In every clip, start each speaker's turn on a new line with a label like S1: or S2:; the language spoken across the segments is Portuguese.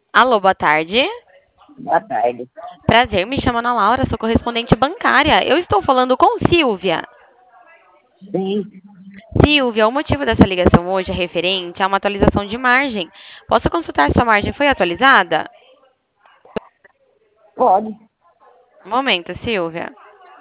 S1: Alô, boa tarde.
S2: Boa tarde.
S1: Prazer, me chamo Ana Laura, sou correspondente bancária. Eu estou falando com Silvia.
S2: Sim,
S1: Silvia, o motivo dessa ligação hoje é referente a uma atualização de margem. Posso consultar se a margem foi atualizada?
S2: pode.
S1: Um momento, Silvia.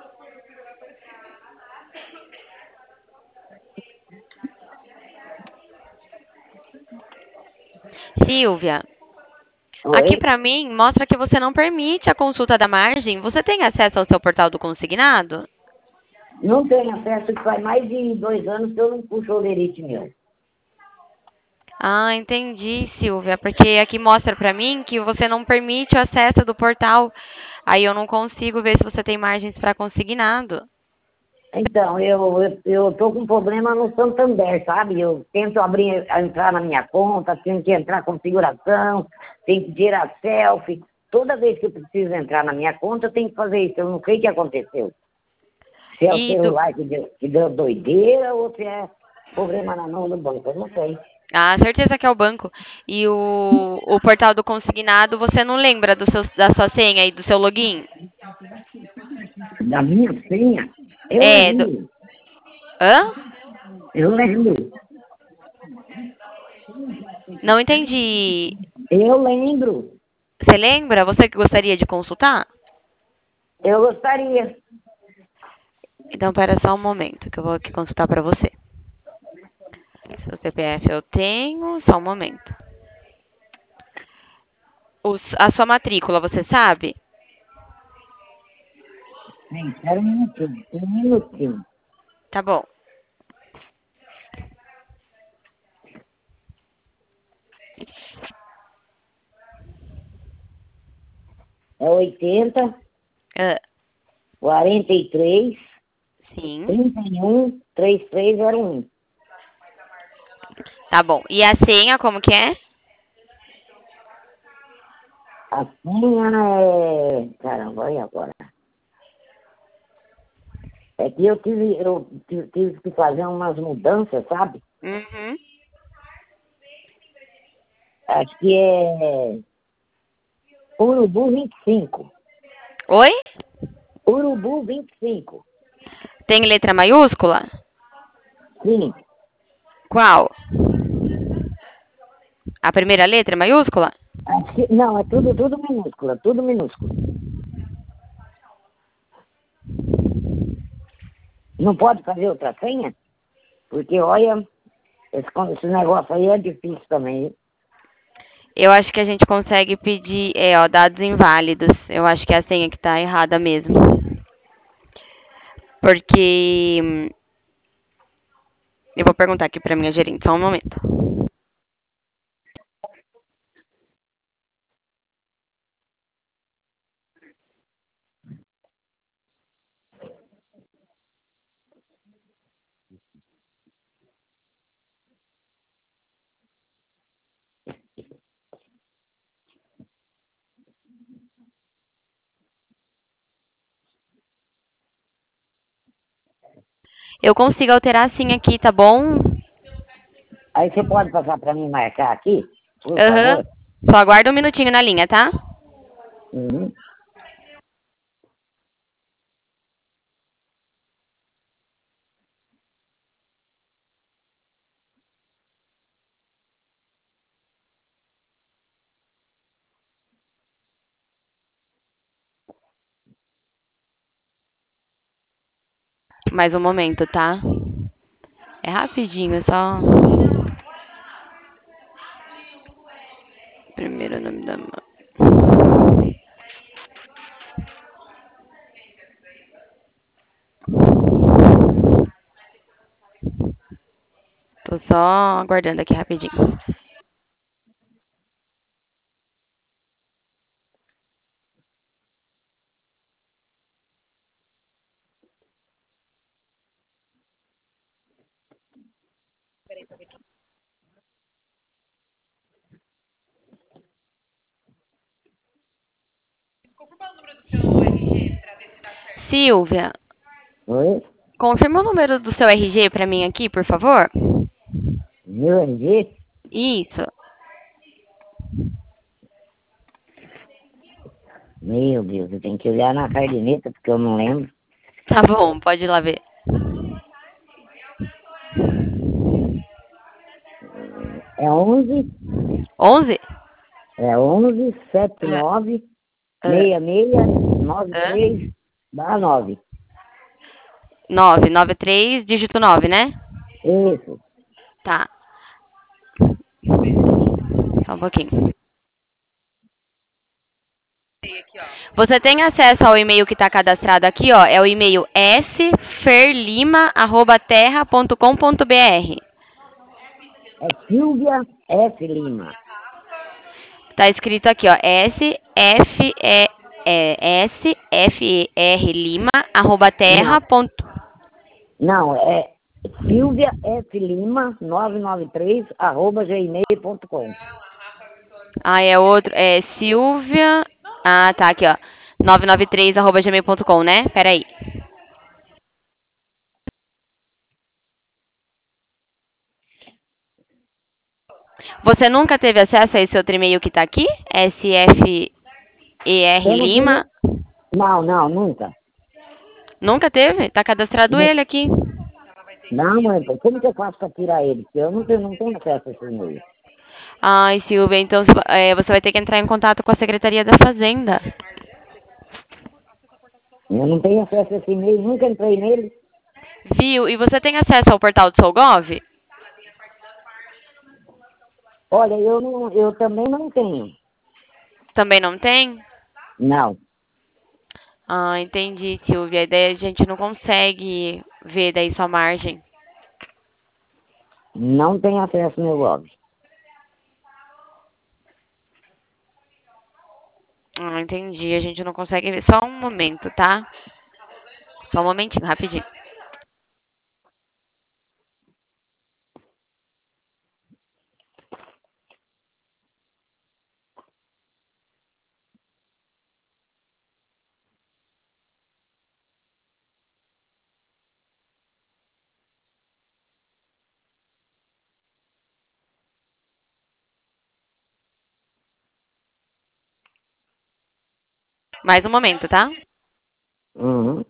S1: Silvia, aqui
S2: Oi?
S1: para mim mostra que você não permite a consulta da margem. Você tem acesso ao seu portal do consignado?
S2: Não tenho acesso, que faz mais de 2 anos que eu não puxo o olerite meu.
S1: Ah, entendi, Silvia, porque aqui mostra pra mim que você não permite o acesso do portal. Aí eu não consigo ver se você tem margens para consignado.
S2: Então, eu tô com problema no Santander, sabe? Eu tento entrar na minha conta, tenho que entrar com configuração, tenho que tirar selfie. Toda vez que eu preciso entrar na minha conta, eu tenho que fazer isso. Eu não sei o que aconteceu. Se é o
S1: E do...
S2: celular que deu doideira ou se é problema na mão do banco, eu não sei.
S1: Ah, certeza que é o banco. E o portal do consignado, você não lembra da sua senha e do seu login?
S2: Da minha senha, eu
S1: É, do...
S2: lembro,
S1: Hã?
S2: eu lembro,
S1: Não entendi.
S2: eu lembro.
S1: Você lembra? Você que gostaria de consultar?
S2: Eu gostaria.
S1: Então, espera só um momento, que eu vou aqui consultar para você. Seu CPF eu tenho, só um momento. A sua matrícula, você sabe?
S2: Sim, espera um minutinho, um minutinho.
S1: Tá bom.
S2: É 80,
S1: Ah,
S2: 43,
S1: sim.
S2: 31, 3301.
S1: Tá bom. E a senha, como que é?
S2: A senha é... Caramba, e agora? É que eu tive que fazer umas mudanças, sabe?
S1: Uhum.
S2: Acho que é Urubu 25.
S1: Oi?
S2: Urubu 25.
S1: Tem letra maiúscula?
S2: Sim.
S1: Qual? A primeira letra é maiúscula?
S2: Não, é tudo minúscula, tudo minúsculo. Não pode fazer outra senha? Porque, olha, esse negócio aí é difícil também.
S1: Eu acho que a gente consegue pedir, ó, dados inválidos. Eu acho que é a senha que tá errada mesmo. Porque eu vou perguntar aqui pra minha gerente, só um momento. Eu consigo alterar sim aqui, tá bom?
S2: Aí você pode passar para mim marcar aqui, por
S1: Aham.
S2: favor?
S1: Só aguarda um minutinho na linha, tá?
S2: Uhum.
S1: Mais um momento, tá? É rapidinho, é só. Primeiro nome da mãe. Tô só aguardando aqui rapidinho. Silvia,
S2: Oi?
S1: confirma o número do seu RG pra mim aqui, por favor?
S2: Meu RG?
S1: Isso.
S2: Meu Deus, eu tenho que olhar na caderneta porque eu não lembro.
S1: Tá bom, pode ir lá ver.
S2: É 11,
S1: 11?
S2: é 11
S1: É.
S2: 79
S1: É.
S2: 66 93 9.
S1: 993, dígito 9, né?
S2: Isso.
S1: Tá. Só um pouquinho. Você tem acesso ao e-mail que está cadastrado aqui, ó. É o e-mail sferlima@terra.com.br.
S2: É Silvia F. Lima.
S1: Tá escrito aqui, ó. SFR Lima, arroba terra.
S2: Não, não, é Silvia F. Lima 993 @gmail.com.
S1: Ah, é outro. É Silvia. Ah, tá aqui, ó. 993 arroba gmail.com, né? Peraí. Você nunca teve acesso a esse outro e-mail que tá aqui? SFER
S2: Eu não
S1: Lima?
S2: tenho. Não, não, nunca.
S1: Nunca teve? Tá cadastrado ele aqui.
S2: Não, mãe, como que eu faço para tirar ele? Porque eu não tenho acesso a esse e-mail.
S1: Ai, Silvia, então você vai ter que entrar em contato com a Secretaria da Fazenda.
S2: Eu não tenho acesso a esse e-mail, nunca entrei nele.
S1: Viu? E você tem acesso ao portal do Solgov?
S2: Olha, eu também não tenho.
S1: Também não tem?
S2: Não,
S1: Ah, entendi, Silvia. Daí a gente não consegue ver daí sua margem.
S2: não tenho acesso ao meu blog.
S1: Ah, entendi. A gente não consegue ver. Só um momento, tá? Só um momentinho, rapidinho. Mais um momento, tá?
S2: Uhum.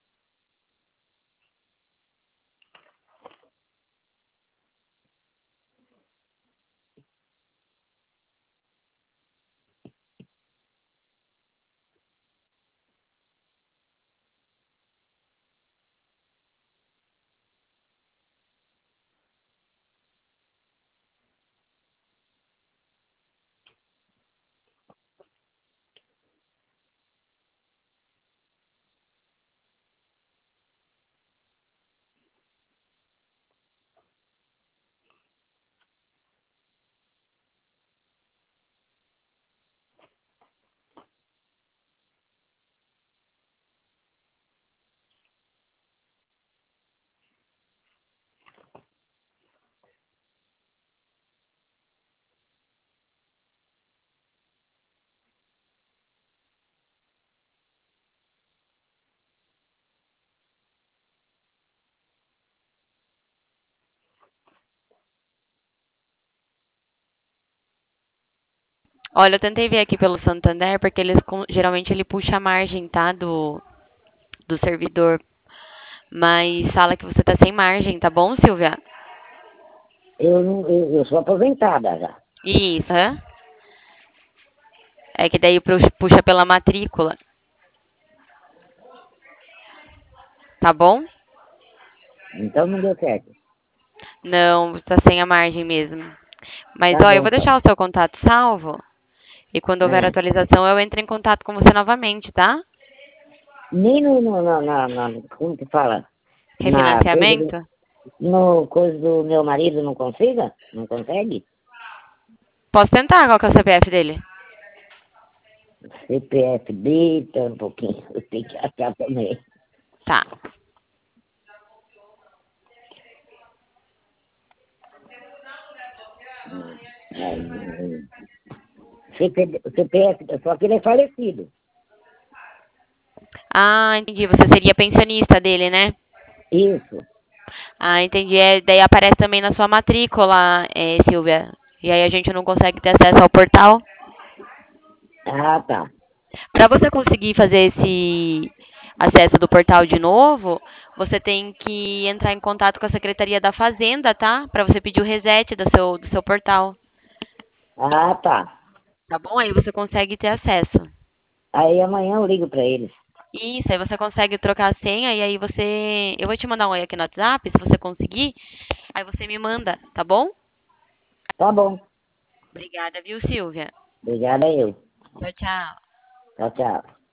S1: Olha, eu tentei ver aqui pelo Santander, porque geralmente ele puxa a margem, tá? Do servidor. Mas fala que você tá sem margem, tá bom, Silvia?
S2: Eu sou aposentada já.
S1: Isso, hã? É que daí puxa pela matrícula, tá bom?
S2: Então não deu certo.
S1: Não, tá sem a margem mesmo. Mas,
S2: Tá
S1: ó, eu
S2: bom,
S1: vou
S2: então.
S1: deixar o seu contato salvo. E quando houver
S2: É.
S1: atualização, eu entro em contato com você novamente, tá?
S2: Nem como que fala? Na coisa do,
S1: Refinanciamento?
S2: no coisa do meu marido não consiga? Não consegue?
S1: Posso tentar, qual que é o CPF dele?
S2: CPF dele, tá um pouquinho. Eu tenho que achar também.
S1: Tá.
S2: CPF, só que ele é falecido.
S1: Ah, entendi. Você seria pensionista dele, né?
S2: Isso.
S1: Ah, entendi. É, daí aparece também na sua matrícula, Silvia. E aí a gente não consegue ter acesso ao portal.
S2: Ah, tá.
S1: Para você conseguir fazer esse acesso do portal de novo, você tem que entrar em contato com a Secretaria da Fazenda, tá? Para você pedir o reset do seu portal.
S2: Ah, tá.
S1: Tá bom? Aí você consegue ter acesso.
S2: Aí amanhã eu ligo para eles.
S1: Isso, aí você consegue trocar a senha e aí você. Eu vou te mandar um oi aqui no WhatsApp, se você conseguir. Aí você me manda, tá bom?
S2: Tá bom.
S1: Obrigada, viu, Silvia?
S2: Obrigada eu.
S1: Tchau, tchau.
S2: Tchau, tchau.